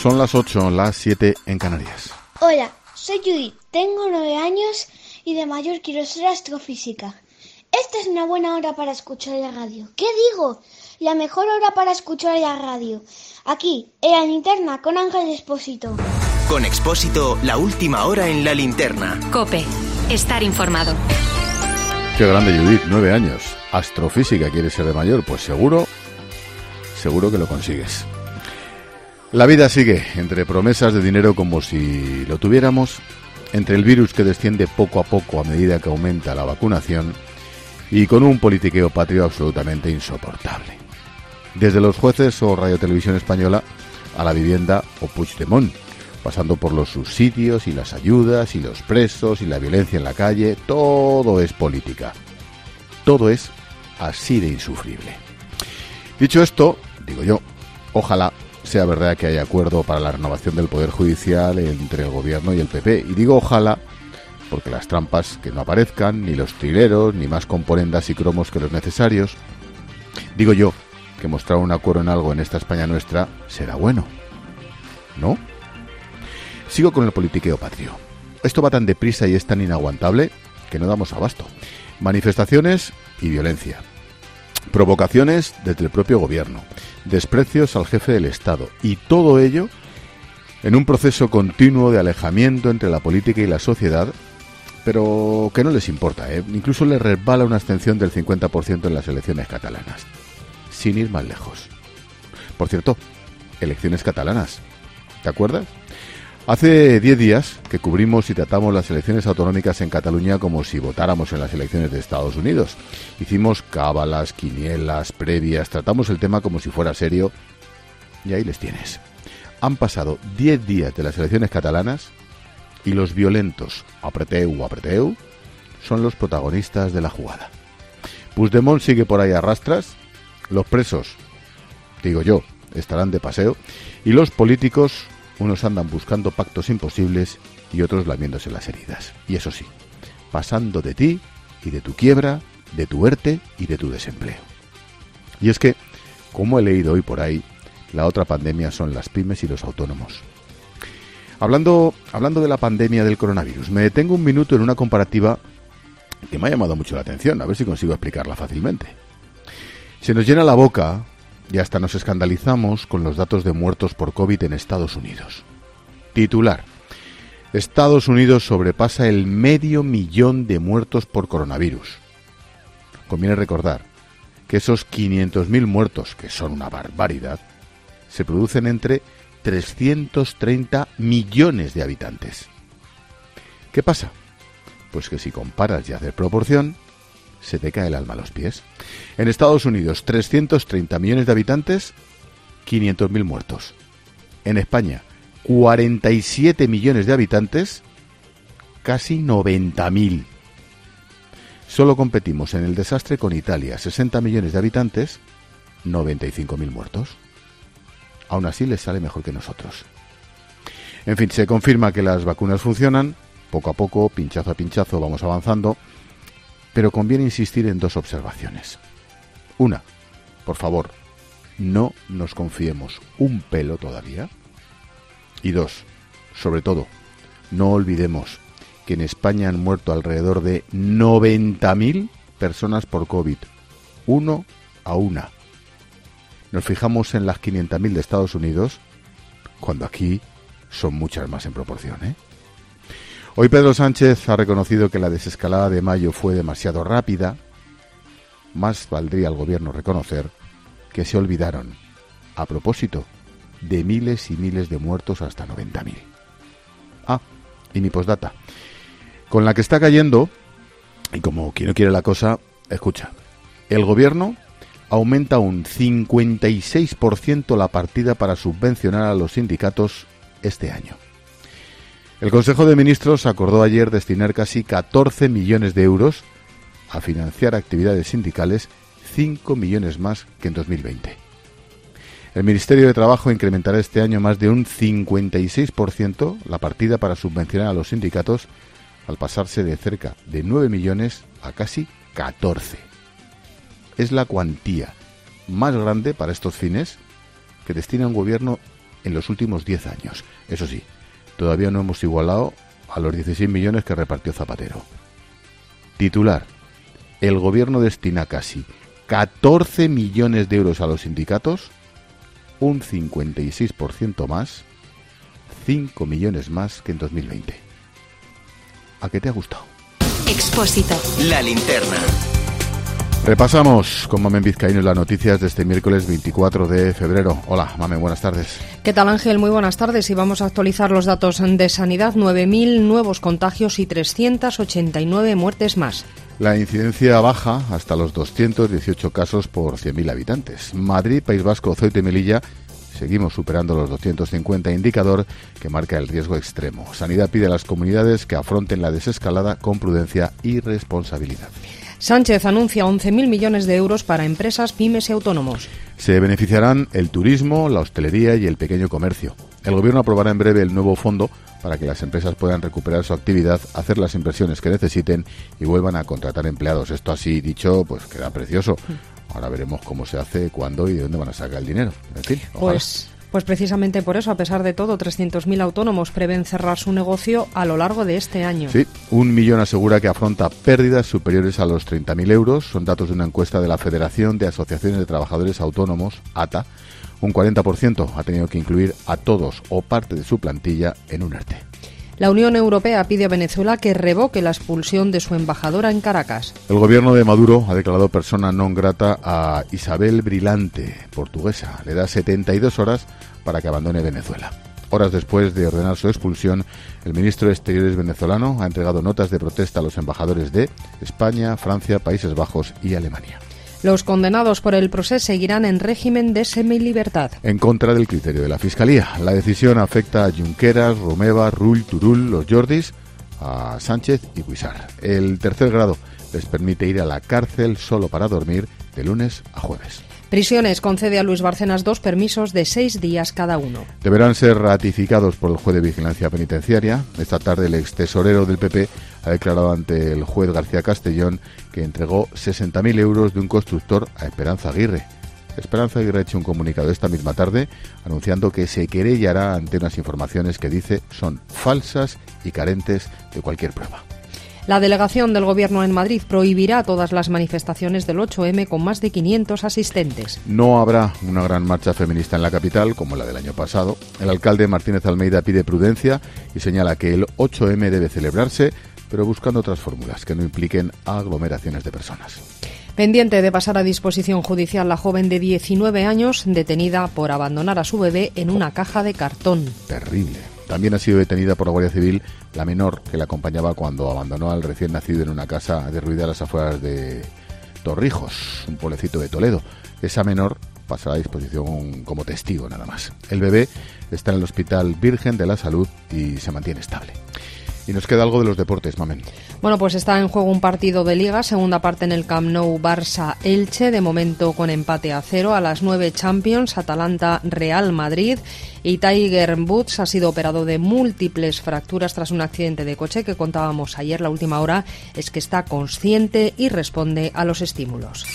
Son las 8, las 7 en Canarias. Hola, soy Judith, tengo 9 años y de mayor quiero ser astrofísica. Esta es una buena hora para escuchar la radio. ¿Qué digo? La mejor hora para escuchar la radio. Aquí, en la linterna, con Ángel Expósito. Con Expósito, la última hora en la linterna. COPE, estar informado. Qué grande, Judith, 9 años. Astrofísica, ¿quieres ser de mayor? Pues seguro que lo consigues. La vida sigue, entre promesas de dinero como si lo tuviéramos, entre el virus que desciende poco a poco a medida que aumenta la vacunación y con un politiqueo patrio absolutamente insoportable. Desde los jueces o Radio Televisión Española a la vivienda o Puigdemont, pasando por los subsidios y las ayudas y los presos y la violencia en la calle, todo es política. Todo es así de insufrible. Dicho esto, digo yo, ojalá sea verdad que haya acuerdo para la renovación del Poder Judicial entre el Gobierno y el PP. Y digo ojalá porque las trampas que no aparezcan, ni los trileros, ni más componendas y cromos que los necesarios. Digo yo que mostrar un acuerdo en algo en esta España nuestra será bueno, ¿no? Sigo con el politiqueo patrio. Esto va tan deprisa y es tan inaguantable que no damos abasto. Manifestaciones y violencia. Provocaciones desde el propio gobierno, desprecios al jefe del Estado y todo ello en un proceso continuo de alejamiento entre la política y la sociedad, pero que no les importa, ¿eh? Incluso les resbala una abstención del 50% en las elecciones catalanas, sin ir más lejos. Por cierto, elecciones catalanas, ¿te acuerdas? Hace 10 días que cubrimos y tratamos las elecciones autonómicas en Cataluña como si votáramos en las elecciones de Estados Unidos. Hicimos cábalas, quinielas, previas, tratamos el tema como si fuera serio y ahí les tienes. Han pasado 10 días de las elecciones catalanas y los violentos, apreteu, son los protagonistas de la jugada. Puigdemont sigue por ahí a rastras, los presos, digo yo, estarán de paseo y los políticos, unos andan buscando pactos imposibles y otros lamiéndose las heridas. Y eso sí, pasando de ti y de tu quiebra, de tu ERTE y de tu desempleo. Y es que, como he leído hoy por ahí, la otra pandemia son las pymes y los autónomos. Hablando de la pandemia del coronavirus, me detengo un minuto en una comparativa que me ha llamado mucho la atención, a ver si consigo explicarla fácilmente. Se nos llena la boca y hasta nos escandalizamos con los datos de muertos por COVID en Estados Unidos. Titular: Estados Unidos sobrepasa el 500.000 de muertos por coronavirus. Conviene recordar que esos 500.000 muertos, que son una barbaridad, se producen entre 330 millones de habitantes. ¿Qué pasa? Pues que si comparas y haces proporción, se te cae el alma a los pies. En Estados Unidos, 330 millones de habitantes, 500.000 muertos. En España, 47 millones de habitantes, casi 90.000. Solo competimos en el desastre con Italia, 60 millones de habitantes, 95.000 muertos. Aún así les sale mejor que nosotros. En fin, se confirma que las vacunas funcionan, poco a poco, pinchazo a pinchazo, vamos avanzando. Pero conviene insistir en dos observaciones. Una, por favor, no nos confiemos un pelo todavía. Y dos, sobre todo, no olvidemos que en España han muerto alrededor de 90.000 personas por COVID, uno a una. Nos fijamos en las 500.000 de Estados Unidos, cuando aquí son muchas más en proporción, ¿eh? Hoy Pedro Sánchez ha reconocido que la desescalada de mayo fue demasiado rápida. Más valdría al gobierno reconocer que se olvidaron, a propósito, de miles y miles de muertos hasta 90.000. Ah, y mi postdata. Con la que está cayendo, y como quien no quiere la cosa, escucha. El gobierno aumenta un 56% la partida para subvencionar a los sindicatos este año. El Consejo de Ministros acordó ayer destinar casi 14 millones de euros a financiar actividades sindicales, 5 millones más que en 2020. El Ministerio de Trabajo incrementará este año más de un 56% la partida para subvencionar a los sindicatos, al pasarse de cerca de 9 millones a casi 14. Es la cuantía más grande para estos fines que destina un gobierno en los últimos 10 años. Eso sí, todavía no hemos igualado a los 16 millones que repartió Zapatero. Titular: el gobierno destina casi 14 millones de euros a los sindicatos, un 56% más, 5 millones más que en 2020. ¿A qué te ha gustado? Expósito. La linterna. Repasamos con Mamen Vizcaíno las noticias de este miércoles 24 de febrero. Hola, Mamen, buenas tardes. ¿Qué tal, Ángel? Muy buenas tardes y vamos a actualizar los datos de sanidad. 9.000 nuevos contagios y 389 muertes más. La incidencia baja hasta los 218 casos por 100.000 habitantes. Madrid, País Vasco, Ceuta y Melilla seguimos superando los 250, indicador que marca el riesgo extremo. Sanidad pide a las comunidades que afronten la desescalada con prudencia y responsabilidad. Sánchez anuncia 11.000 millones de euros para empresas, pymes y autónomos. Se beneficiarán el turismo, la hostelería y el pequeño comercio. El Gobierno aprobará en breve el nuevo fondo para que las empresas puedan recuperar su actividad, hacer las inversiones que necesiten y vuelvan a contratar empleados. Esto así dicho, pues queda precioso. Ahora veremos cómo se hace, cuándo y de dónde van a sacar el dinero. En fin, ojalá. Pues precisamente por eso, a pesar de todo, 300.000 autónomos prevén cerrar su negocio a lo largo de este año. Sí, 1 millón asegura que afronta pérdidas superiores a los 30.000 euros. Son datos de una encuesta de la Federación de Asociaciones de Trabajadores Autónomos, ATA. Un 40% ha tenido que incluir a todos o parte de su plantilla en un ERTE. La Unión Europea pide a Venezuela que revoque la expulsión de su embajadora en Caracas. El gobierno de Maduro ha declarado persona non grata a Isabel Brilante, portuguesa. Le da 72 horas para que abandone Venezuela. Horas después de ordenar su expulsión, el ministro de Exteriores venezolano ha entregado notas de protesta a los embajadores de España, Francia, Países Bajos y Alemania. Los condenados por el procés seguirán en régimen de semilibertad. En contra del criterio de la Fiscalía. La decisión afecta a Junqueras, Romeva, Rull, Turull, los Jordis, a Sánchez y Cuixart. El tercer grado les permite ir a la cárcel solo para dormir de lunes a jueves. Prisiones concede a Luis Bárcenas 2 permisos de 6 días cada uno. Deberán ser ratificados por el juez de vigilancia penitenciaria. Esta tarde el extesorero del PP ha declarado ante el juez García Castellón que entregó 60.000 euros de un constructor a Esperanza Aguirre. Esperanza Aguirre ha hecho un comunicado esta misma tarde anunciando que se querellará ante unas informaciones que dice son falsas y carentes de cualquier prueba. La delegación del Gobierno en Madrid prohibirá todas las manifestaciones del 8M con más de 500 asistentes. No habrá una gran marcha feminista en la capital, como la del año pasado. El alcalde Martínez Almeida pide prudencia y señala que el 8M debe celebrarse, pero buscando otras fórmulas que no impliquen aglomeraciones de personas. Pendiente de pasar a disposición judicial la joven de 19 años detenida por abandonar a su bebé en una caja de cartón. Terrible. También ha sido detenida por la Guardia Civil la menor que la acompañaba cuando abandonó al recién nacido en una casa derruida a las afueras de Torrijos, un pueblecito de Toledo. Esa menor pasará a disposición como testigo nada más. El bebé está en el Hospital Virgen de la Salud y se mantiene estable. Y nos queda algo de los deportes, Mamen. Bueno, pues está en juego un partido de Liga, segunda parte en el Camp Nou, Barça-Elche, de momento con empate a 0. A las 9 Champions, Atalanta-Real Madrid. Y Tiger Woods ha sido operado de múltiples fracturas tras un accidente de coche que contábamos ayer. La última hora es que está consciente y responde a los estímulos.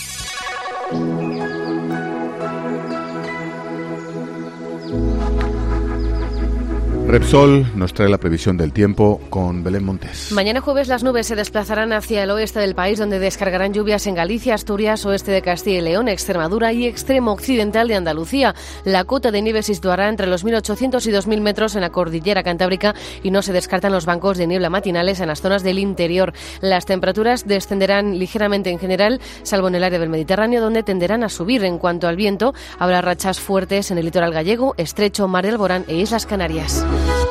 Repsol nos trae la previsión del tiempo con Belén Montes. Mañana jueves las nubes se desplazarán hacia el oeste del país, donde descargarán lluvias en Galicia, Asturias, oeste de Castilla y León, Extremadura y extremo occidental de Andalucía. La cota de nieve se situará entre los 1.800 y 2.000 metros en la cordillera cantábrica y no se descartan los bancos de niebla matinales en las zonas del interior. Las temperaturas descenderán ligeramente en general, salvo en el área del Mediterráneo, donde tenderán a subir. En cuanto al viento, habrá rachas fuertes en el litoral gallego, Estrecho, Mar del Alborán e Islas Canarias.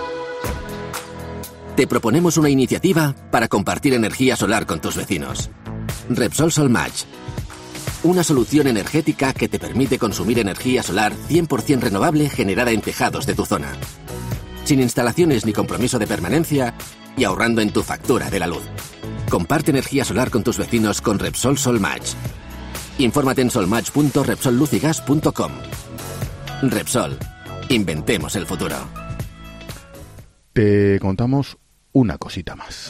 Te proponemos una iniciativa para compartir energía solar con tus vecinos. Repsol Solmatch. Una solución energética que te permite consumir energía solar 100% renovable generada en tejados de tu zona. Sin instalaciones ni compromiso de permanencia y ahorrando en tu factura de la luz. Comparte energía solar con tus vecinos con Repsol Solmatch. Infórmate en solmatch.repsollucigas.com. Repsol. Inventemos el futuro. Te contamos una cosita más.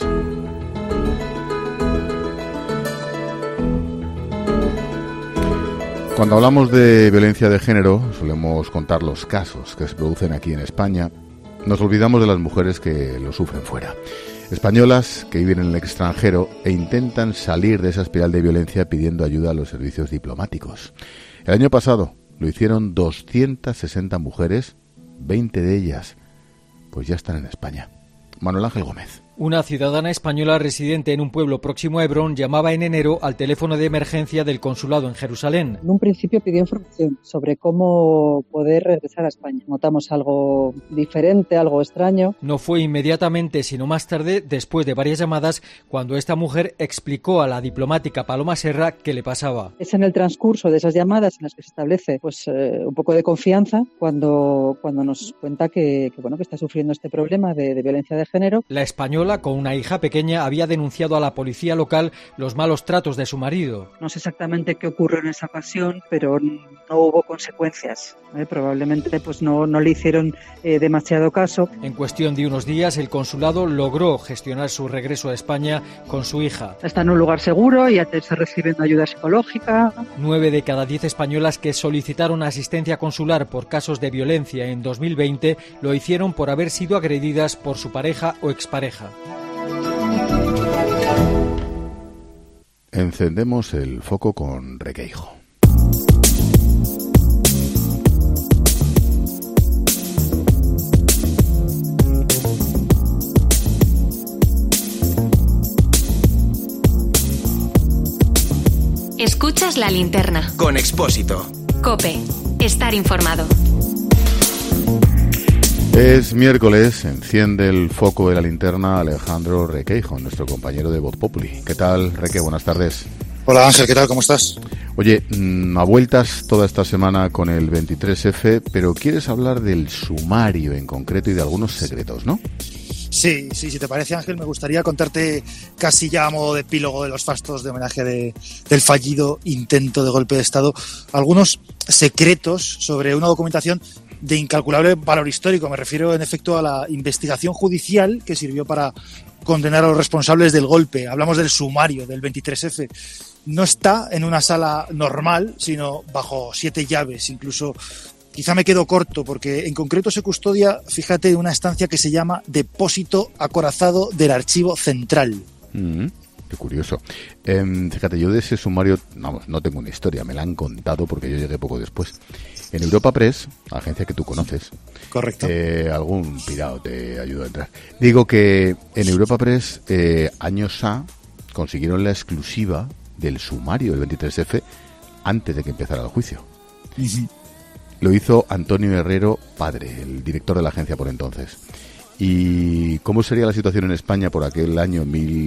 Cuando hablamos de violencia de género, solemos contar los casos que se producen aquí en España. Nos olvidamos de las mujeres que lo sufren fuera. Españolas que viven en el extranjero e intentan salir de esa espiral de violencia pidiendo ayuda a los servicios diplomáticos. El año pasado lo hicieron 260 mujeres, 20 de ellas pues ya están en España. Manuel Ángel Gómez. Una ciudadana española residente en un pueblo próximo a Hebrón llamaba en enero al teléfono de emergencia del consulado en Jerusalén. En un principio pidió información sobre cómo poder regresar a España. Notamos algo diferente, algo extraño. No fue inmediatamente, sino más tarde, después de varias llamadas, cuando esta mujer explicó a la diplomática Paloma Serra qué le pasaba. Es en el transcurso de esas llamadas en las que se establece un poco de confianza cuando nos cuenta que está sufriendo este problema de violencia de género. La española, con una hija pequeña, había denunciado a la policía local los malos tratos de su marido. No sé exactamente qué ocurrió en esa ocasión, pero no hubo consecuencias. Probablemente no le hicieron demasiado caso. En cuestión de unos días, el consulado logró gestionar su regreso a España con su hija. Está en un lugar seguro y está recibiendo ayuda psicológica. 9 de cada 10 españolas que solicitaron asistencia consular por casos de violencia en 2020 lo hicieron por haber sido agredidas por su pareja o expareja. Encendemos el foco con Requeijo. Escuchas La Linterna. Con Expósito. COPE. Estar informado. Es miércoles, enciende el foco de la linterna Alejandro Requeijo, nuestro compañero de Voz Populi. ¿Qué tal, Reque? Buenas tardes. Hola Ángel, ¿qué tal? ¿Cómo estás? Oye, a vueltas toda esta semana con el 23F, pero quieres hablar del sumario en concreto y de algunos secretos, ¿no? Sí, si te parece, Ángel, me gustaría contarte casi ya a modo de epílogo de los fastos de homenaje del fallido intento de golpe de Estado, algunos secretos sobre una documentación de incalculable valor histórico. Me refiero, en efecto, a la investigación judicial que sirvió para condenar a los responsables del golpe. Hablamos del sumario del 23F. No está en una sala normal, sino bajo 7 llaves. Incluso quizá me quedo corto, porque en concreto se custodia, fíjate, en una estancia que se llama Depósito Acorazado del Archivo Central. Qué curioso. Fíjate, yo de ese sumario, no tengo una historia, me la han contado porque yo llegué poco después. En Europa Press, agencia que tú conoces. Correcto. Algún pirado te ayudó a entrar. Digo que en Europa Press, años A, consiguieron la exclusiva del sumario del 23F antes de que empezara el juicio. Uh-huh. Lo hizo Antonio Herrero, padre, el director de la agencia por entonces. ¿Y cómo sería la situación en España por aquel año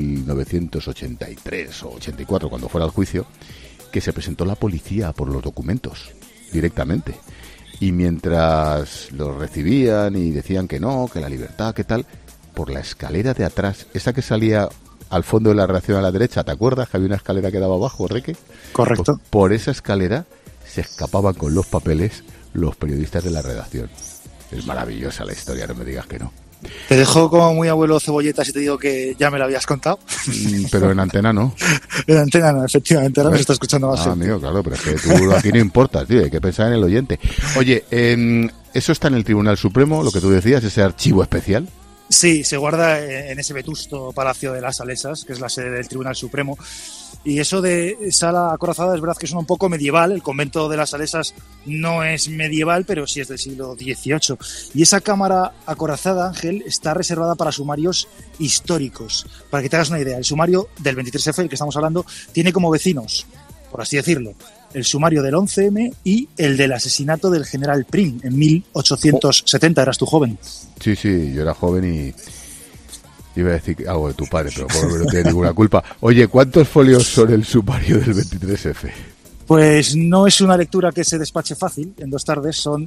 1983 o 84, cuando fuera el juicio? Que se presentó la policía por los documentos directamente. Y mientras los recibían y decían que no, que la libertad, que tal, por la escalera de atrás, esa que salía al fondo de la redacción a la derecha, ¿te acuerdas que había una escalera que daba abajo, Reque? Correcto. Por esa escalera se escapaban con los papeles los periodistas de la redacción. Es maravillosa la historia, no me digas que no. Te dejo como muy abuelo Cebolleta si te digo que ya me lo habías contado. Pero en antena no. En antena no, efectivamente, ahora me está escuchando más. Amigo, claro, pero es que tú aquí no importas, tío, hay que pensar en el oyente. Oye, ¿eso está en el Tribunal Supremo, lo que tú decías, ese archivo especial? Sí, se guarda en ese vetusto Palacio de las Salesas, que es la sede del Tribunal Supremo. Y eso de sala acorazada es verdad que suena un poco medieval. El convento de las Salesas no es medieval, pero sí es del siglo XVIII. Y esa cámara acorazada, Ángel, está reservada para sumarios históricos. Para que te hagas una idea, el sumario del 23F, el que estamos hablando, tiene como vecinos, por así decirlo, el sumario del 11M y el del asesinato del general Prim en 1870. Eras tú joven. Sí, yo era joven y iba a decir algo de tu padre, pero no tiene ninguna culpa. Oye, ¿cuántos folios son el sumario del 23F? Pues no es una lectura que se despache fácil, en 2 tardes son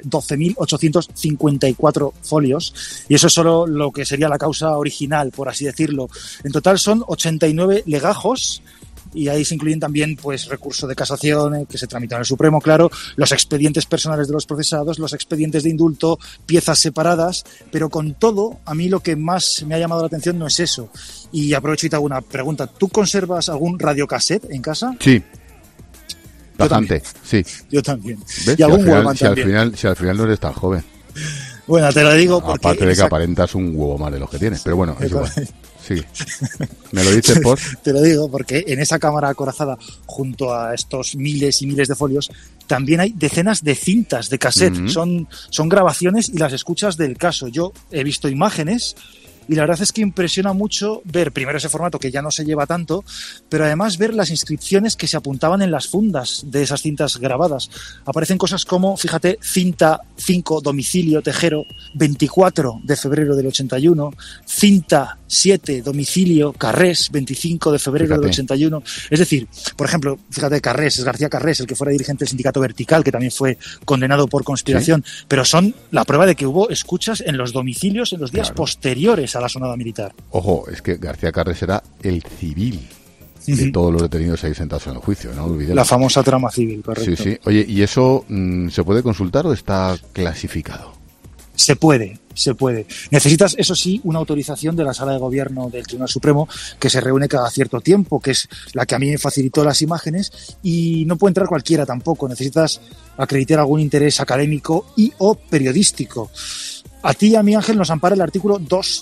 12.854 folios, y eso es solo lo que sería la causa original, por así decirlo. En total son 89 legajos, y ahí se incluyen también pues recurso de casación que se tramita en el Supremo, claro, los expedientes personales de los procesados, los expedientes de indulto, piezas separadas, pero con todo, a mí lo que más me ha llamado la atención no es eso. Y aprovecho y te hago una pregunta. ¿Tú conservas algún radiocassette en casa? Sí. Tajante, sí. Yo también. ¿Ves? Y algún huevón también. Si al final no eres tan joven. Bueno, te lo digo porque... Aparte de que aparentas un huevo más de los que tienes, pero bueno, es igual. Sí. ¿Me lo dices por? Te lo digo porque en esa cámara acorazada, junto a estos miles y miles de folios, también hay decenas de cintas de cassette. Uh-huh. Son grabaciones y las escuchas del caso. Yo he visto imágenes y la verdad es que impresiona mucho ver primero ese formato que ya no se lleva tanto, pero además ver las inscripciones que se apuntaban en las fundas de esas cintas grabadas. Aparecen cosas como, fíjate, cinta 5, domicilio Tejero, 24 de febrero del 81, cinta 7, domicilio Carrés, 25 de febrero del 81. Es decir, por ejemplo, fíjate, Carrés, es García Carrés, el que fuera dirigente del sindicato Vertical, que también fue condenado por conspiración, ¿sí? Pero son la prueba de que hubo escuchas en los domicilios en los días posteriores a la sonada militar. Ojo, es que García Carrés era el civil de todos los detenidos ahí sentados en el juicio, no olvidemos. La famosa trama civil, correcto. Sí, sí. Oye, ¿y eso se puede consultar o está clasificado? Se puede. Necesitas, eso sí, una autorización de la Sala de Gobierno del Tribunal Supremo, que se reúne cada cierto tiempo, que es la que a mí me facilitó las imágenes, y no puede entrar cualquiera tampoco. Necesitas acreditar algún interés académico y o periodístico. A ti y a mí, Ángel, nos ampara el artículo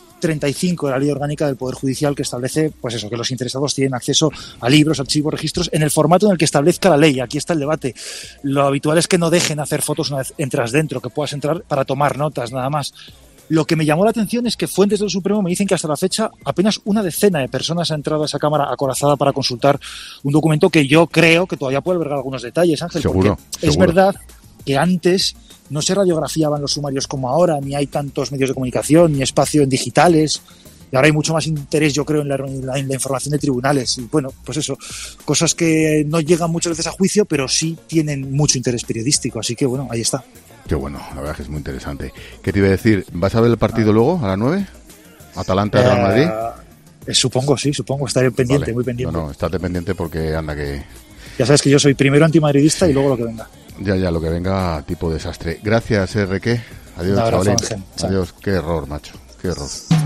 235 de la Ley Orgánica del Poder Judicial, que establece, pues eso, que los interesados tienen acceso a libros, archivos, registros, en el formato en el que establezca la ley. Aquí está el debate. Lo habitual es que no dejen hacer fotos una vez entras dentro, que puedas entrar para tomar notas, nada más. Lo que me llamó la atención es que fuentes del Supremo me dicen que hasta la fecha apenas una decena de personas ha entrado a esa cámara acorazada para consultar un documento que yo creo que todavía puede albergar algunos detalles, Ángel. Seguro. Es verdad que antes no se radiografiaban los sumarios como ahora, ni hay tantos medios de comunicación, ni espacio en digitales, y ahora hay mucho más interés, yo creo, en la información de tribunales. Y bueno, pues eso, cosas que no llegan muchas veces a juicio, pero sí tienen mucho interés periodístico, así que bueno, ahí está. Qué bueno, la verdad que es muy interesante. ¿Qué te iba a decir? ¿Vas a ver el partido luego, a las 9? ¿Atalanta Real Madrid? Supongo, estaré pendiente, vale. Muy pendiente. No, estate pendiente porque anda que... Ya sabes que yo soy primero antimadridista y luego lo que venga. Ya, lo que venga, tipo desastre. Gracias, Reque. Adiós, chavalín. Adiós, qué error, macho, qué error.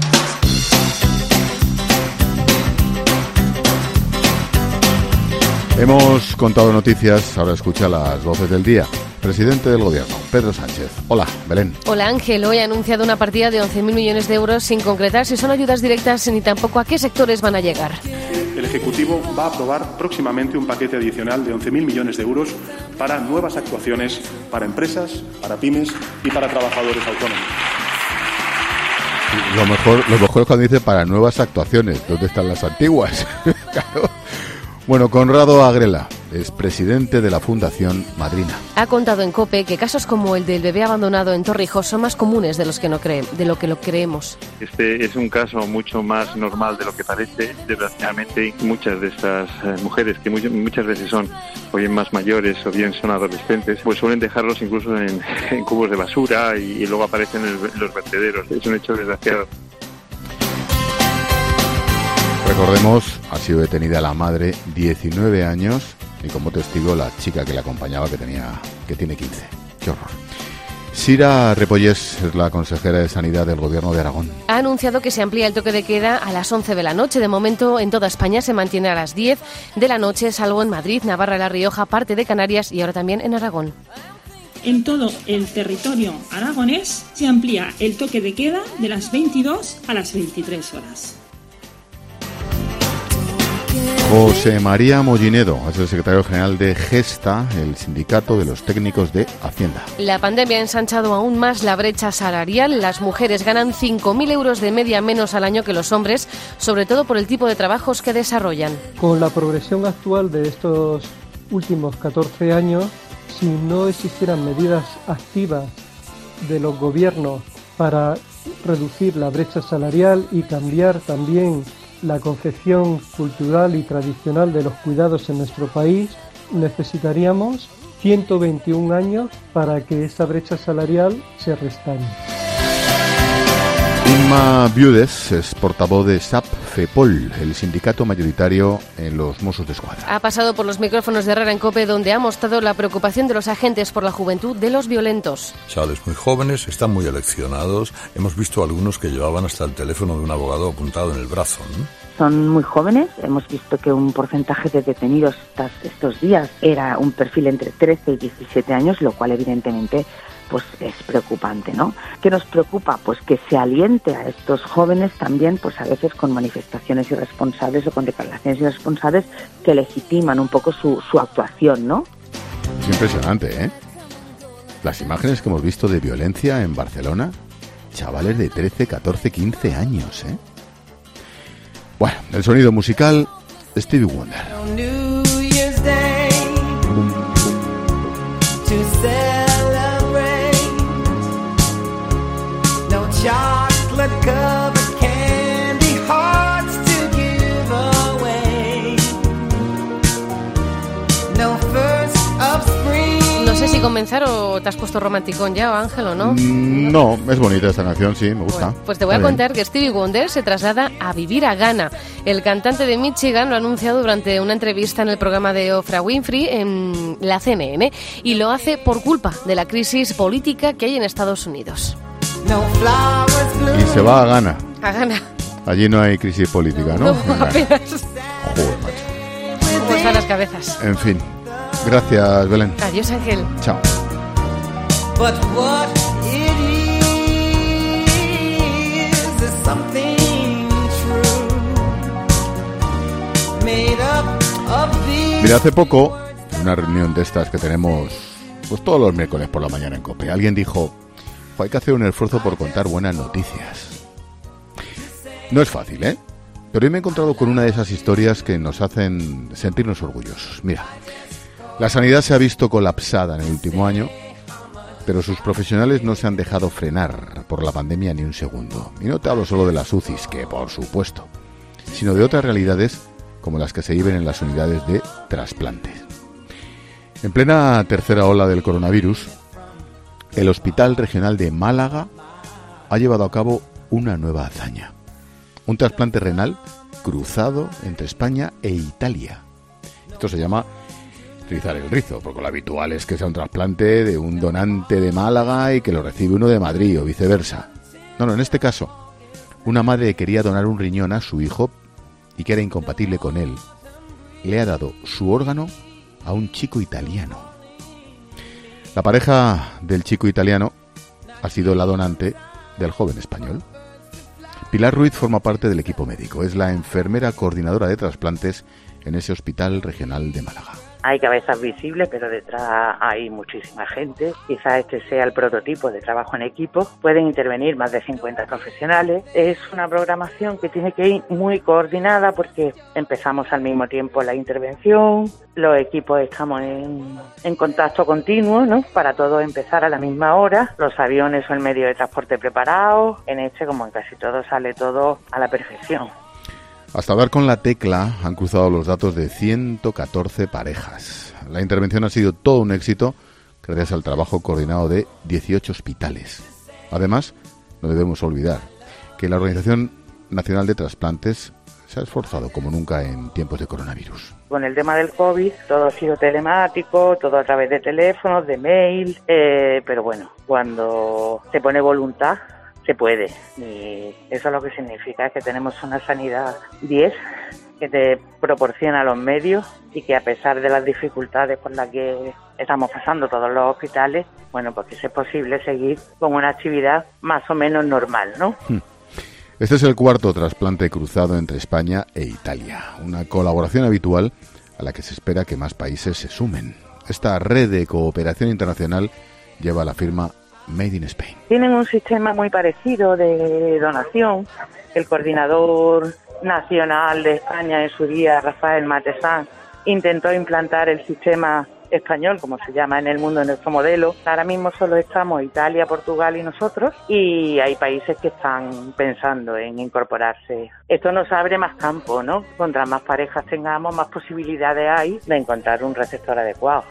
Hemos contado noticias, ahora escucha las voces del día. Presidente del Gobierno, Pedro Sánchez. Hola, Belén. Hola, Ángel. Hoy ha anunciado una partida de 11.000 millones de euros sin concretar si son ayudas directas ni tampoco a qué sectores van a llegar. El Ejecutivo va a aprobar próximamente un paquete adicional de 11.000 millones de euros para nuevas actuaciones para empresas, para pymes y para trabajadores autónomos. Lo mejor es cuando dice para nuevas actuaciones. ¿Dónde están las antiguas? Claro. Bueno, Conrado Agrela es presidente de la Fundación Madrina. Ha contado en COPE que casos como el del bebé abandonado en Torrijos son más comunes de lo que lo creemos. Este es un caso mucho más normal de lo que parece. Desgraciadamente, muchas de estas mujeres, que muchas veces son o bien más mayores o bien son adolescentes, pues suelen dejarlos incluso en cubos de basura y luego aparecen en los vertederos. Es un hecho desgraciado. Recordemos, ha sido detenida la madre, 19 años, y como testigo la chica que la acompañaba, que tiene 15. ¡Qué horror! Sira Repollés es la consejera de Sanidad del Gobierno de Aragón. Ha anunciado que se amplía el toque de queda a las 11 de la noche. De momento, en toda España se mantiene a las 10 de la noche, salvo en Madrid, Navarra, La Rioja, parte de Canarias y ahora también en Aragón. En todo el territorio aragonés se amplía el toque de queda de las 22 a las 23 horas. José María Mollinedo es el secretario general de Gesta, el sindicato de los técnicos de Hacienda. La pandemia ha ensanchado aún más la brecha salarial. Las mujeres ganan 5.000 euros de media menos al año que los hombres, sobre todo por el tipo de trabajos que desarrollan. Con la progresión actual de estos últimos 14 años, si no existieran medidas activas de los gobiernos para reducir la brecha salarial y cambiar también la concepción cultural y tradicional de los cuidados en nuestro país, necesitaríamos 121 años para que esa brecha salarial se restaure. Inma Viudes es portavoz de SAP-FEPOL, el sindicato mayoritario en los Mossos d'Esquadra. Ha pasado por los micrófonos de Herrera en COPE, donde ha mostrado la preocupación de los agentes por la juventud de los violentos. Chavales muy jóvenes, están muy aleccionados. Hemos visto algunos que llevaban hasta el teléfono de un abogado apuntado en el brazo, ¿no? son muy jóvenes. Hemos visto que un porcentaje de detenidos estos días era un perfil entre 13 y 17 años, lo cual evidentemente pues es preocupante, ¿no? ¿Qué nos preocupa? Pues que se aliente a estos jóvenes también, pues a veces con manifestaciones irresponsables o con declaraciones irresponsables que legitiman un poco su actuación, ¿no? Es impresionante, ¿eh? Las imágenes que hemos visto de violencia en Barcelona, chavales de 13, 14, 15 años, ¿eh? Bueno, el sonido musical, Stevie Wonder. No sé si comenzar o te has puesto romanticón ya, Ángel, ¿o no? No, es bonita esta canción, sí, me gusta. Bueno, pues te voy a contar que Stevie Wonder se traslada a vivir a Ghana. El cantante de Michigan lo ha anunciado durante una entrevista en el programa de Oprah Winfrey en la CNN y lo hace por culpa de la crisis política que hay en Estados Unidos. Y se va a Ghana. A Ghana. Allí no hay crisis política, ¿no? No, apenas. Joder, macho. ¿Cómo están las cabezas? En fin. Gracias, Belén. Adiós, Ángel. Chao. But what it is something true, made up of these. Mira, hace poco, en una reunión de estas que tenemos pues todos los miércoles por la mañana en COPE, alguien dijo: hay que hacer un esfuerzo por contar buenas noticias. No es fácil, ¿eh? Pero hoy me he encontrado con una de esas historias que nos hacen sentirnos orgullosos. Mira, la sanidad se ha visto colapsada en el último año, pero sus profesionales no se han dejado frenar por la pandemia ni un segundo. Y no te hablo solo de las UCIs, que por supuesto, sino de otras realidades como las que se viven en las unidades de trasplantes. En plena tercera ola del coronavirus, el Hospital Regional de Málaga ha llevado a cabo una nueva hazaña. Un trasplante renal cruzado entre España e Italia. Esto se llama rizar el rizo, porque lo habitual es que sea un trasplante de un donante de Málaga y que lo recibe uno de Madrid o viceversa. No, en este caso, una madre quería donar un riñón a su hijo y que era incompatible con él. Le ha dado su órgano a un chico italiano. La pareja del chico italiano ha sido la donante del joven español. Pilar Ruiz forma parte del equipo médico. Es la enfermera coordinadora de trasplantes en ese Hospital Regional de Málaga. Hay cabezas visibles, pero detrás hay muchísima gente. Quizás este sea el prototipo de trabajo en equipo. Pueden intervenir más de 50 profesionales. Es una programación que tiene que ir muy coordinada porque empezamos al mismo tiempo la intervención. Los equipos estamos en contacto continuo, ¿no? Para todos empezar a la misma hora. Los aviones o el medio de transporte preparados. En este, como en casi todo, sale todo a la perfección. Hasta dar con la tecla han cruzado los datos de 114 parejas. La intervención ha sido todo un éxito gracias al trabajo coordinado de 18 hospitales. Además, no debemos olvidar que la Organización Nacional de Trasplantes se ha esforzado como nunca en tiempos de coronavirus. Con el tema del COVID, todo ha sido telemático, todo a través de teléfonos, de mail, pero bueno, cuando se pone voluntad, se puede, y eso lo que significa es que tenemos una sanidad 10 que te proporciona los medios y que a pesar de las dificultades por las que estamos pasando todos los hospitales, bueno, pues que es posible seguir con una actividad más o menos normal, ¿no? Este es el cuarto trasplante cruzado entre España e Italia, una colaboración habitual a la que se espera que más países se sumen. Esta red de cooperación internacional lleva la firma Made in Spain. Tienen un sistema muy parecido de donación. El coordinador nacional de España en su día, Rafael Matesán, intentó implantar el sistema español, como se llama en el mundo, en nuestro modelo. Ahora mismo solo estamos Italia, Portugal y nosotros, y hay países que están pensando en incorporarse. Esto nos abre más campo, ¿no? Contra más parejas tengamos, más posibilidades hay de encontrar un receptor adecuado.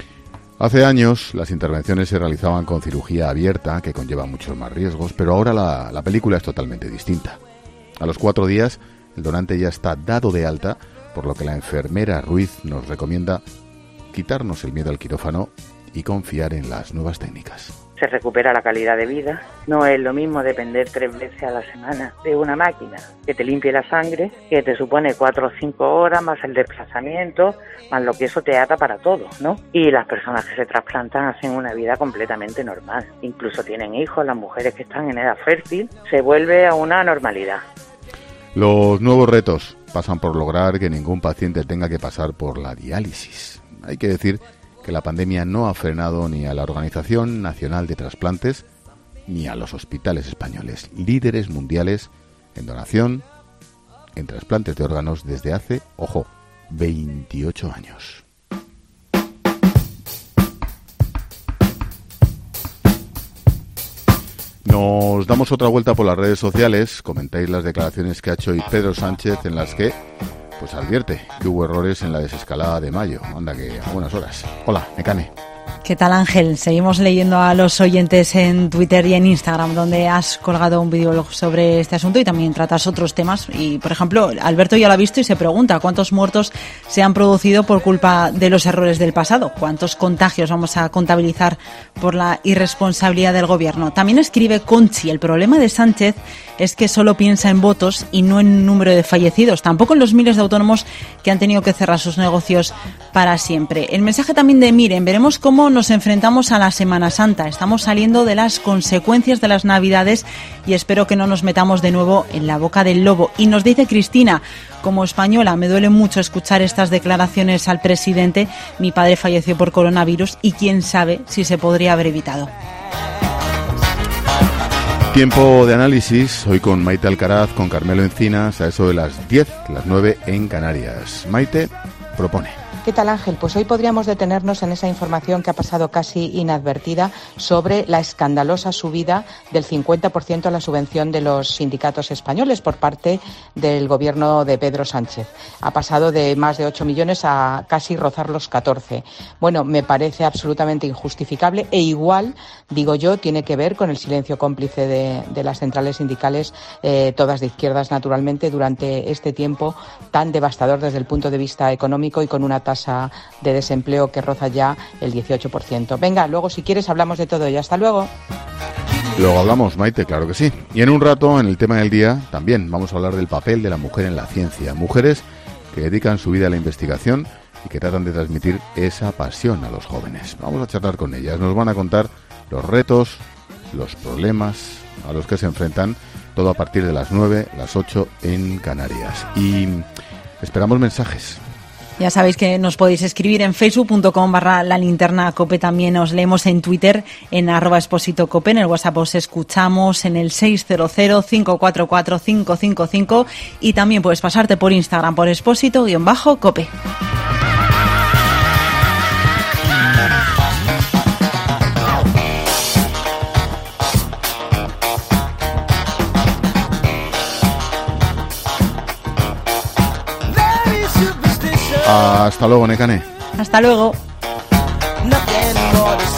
Hace años las intervenciones se realizaban con cirugía abierta, que conlleva muchos más riesgos, pero ahora la película es totalmente distinta. A los 4 días el donante ya está dado de alta, por lo que la enfermera Ruiz nos recomienda quitarnos el miedo al quirófano y confiar en las nuevas técnicas. se recupera la calidad de vida. No es lo mismo depender 3 veces a la semana de una máquina que te limpie la sangre, que te supone 4 o 5 horas, más el desplazamiento, más lo que eso te ata para todo, ¿no? Y las personas que se trasplantan hacen una vida completamente normal. Incluso tienen hijos, las mujeres que están en edad fértil, se vuelve a una normalidad. Los nuevos retos pasan por lograr que ningún paciente tenga que pasar por la diálisis. Hay que decir que la pandemia no ha frenado ni a la Organización Nacional de Trasplantes ni a los hospitales españoles, líderes mundiales en donación, en trasplantes de órganos desde hace, ojo, 28 años. Nos damos otra vuelta por las redes sociales, comentáis las declaraciones que ha hecho hoy Pedro Sánchez, en las que pues advierte que hubo errores en la desescalada de mayo. Anda, que a buenas horas. Hola, Mecane. ¿Qué tal, Ángel? Seguimos leyendo a los oyentes en Twitter y en Instagram, donde has colgado un videoblog sobre este asunto y también tratas otros temas. Y, por ejemplo, Alberto ya lo ha visto y se pregunta cuántos muertos se han producido por culpa de los errores del pasado, cuántos contagios vamos a contabilizar por la irresponsabilidad del gobierno. También escribe Conchi: el problema de Sánchez es que solo piensa en votos y no en número de fallecidos, tampoco en los miles de autónomos que han tenido que cerrar sus negocios para siempre. El mensaje también de Miren: veremos cómo nos enfrentamos a la Semana Santa. Estamos saliendo de las consecuencias de las Navidades y espero que no nos metamos de nuevo en la boca del lobo. Y nos dice Cristina: como española me duele mucho escuchar estas declaraciones al presidente. Mi padre falleció por coronavirus y quién sabe si se podría haber evitado. Tiempo de análisis, hoy con Maite Alcaraz, con Carmelo Encinas, a eso de las 10, las 9 en Canarias. Maite propone. ¿Qué tal, Ángel? Pues hoy podríamos detenernos en esa información que ha pasado casi inadvertida sobre la escandalosa subida del 50% a la subvención de los sindicatos españoles por parte del gobierno de Pedro Sánchez. Ha pasado de más de 8 millones a casi rozar los 14. Bueno, me parece absolutamente injustificable e igual, digo yo, tiene que ver con el silencio cómplice de las centrales sindicales, todas de izquierdas naturalmente, durante este tiempo tan devastador desde el punto de vista económico y con una tasa de desempleo que roza ya el 18%. Venga, luego si quieres hablamos de todo ello. Hasta luego. Luego hablamos, Maite, claro que sí. Y en un rato, en el tema del día, también vamos a hablar del papel de la mujer en la ciencia. Mujeres que dedican su vida a la investigación y que tratan de transmitir esa pasión a los jóvenes. Vamos a charlar con ellas. Nos van a contar los retos, los problemas a los que se enfrentan, todo a partir de las 9, las 8 en Canarias. Y esperamos mensajes. Ya sabéis que nos podéis escribir en facebook.com/lalinternacope. También os leemos en Twitter en @expositocope. En el WhatsApp os escuchamos en el 600-544-555 y también puedes pasarte por Instagram por exposito_cope. Hasta luego, Nekane. Hasta luego. Nothing more to